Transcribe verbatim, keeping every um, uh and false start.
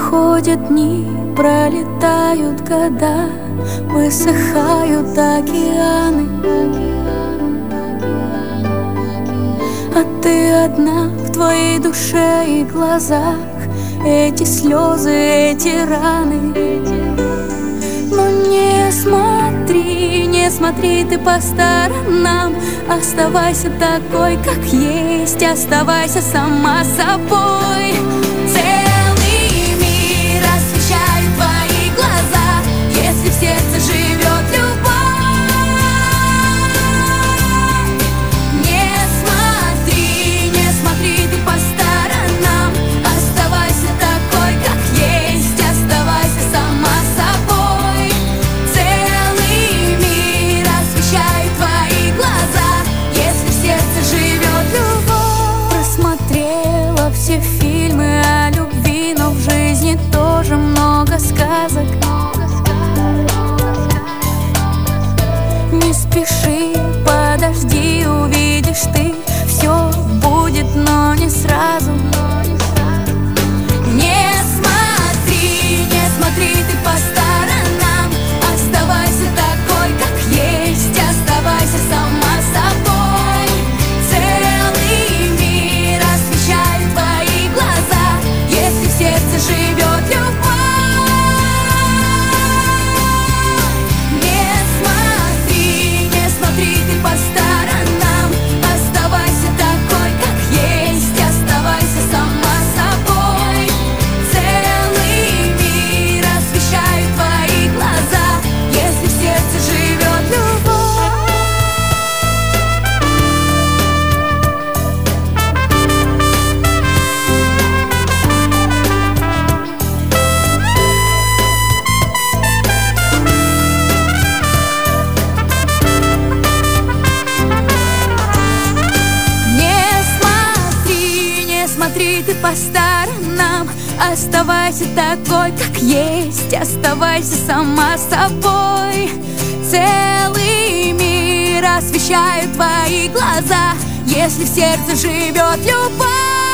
Проходят дни, пролетают года, высыхают океаны, а ты одна в твоей душе и глазах. Эти слезы, эти раны. Но не смотри, не смотри ты по сторонам. Оставайся такой, как есть, оставайся сама собой. Целый мир освещает твои глаза, если в сердце живет любовь. Не смотри, не смотри ты по сторонам. Оставайся такой, как есть, оставайся сама собой. Целый мир освещает твои глаза, если в сердце живет любовь. Просмотрела все фильмы о любви, но в жизни тоже много сказок. Не спеши, подожди, увидишь ты, все будет, но не сразу. Не смотри, не смотри ты по сторонам. Оставайся такой, как есть, оставайся сама собой. Целый мир освещает твои глаза, если в сердце живет любовь. Не смотри, не смотри ты по сторонам. Оставайся такой, как есть, оставайся сама собой. Целый мир освещает твои глаза, если в сердце живет любовь. Не смотри, не смотри ты по сторонам. Оставайся такой, как есть, оставайся сама собой. Целый мир освещает твои глаза, если в сердце живет любовь.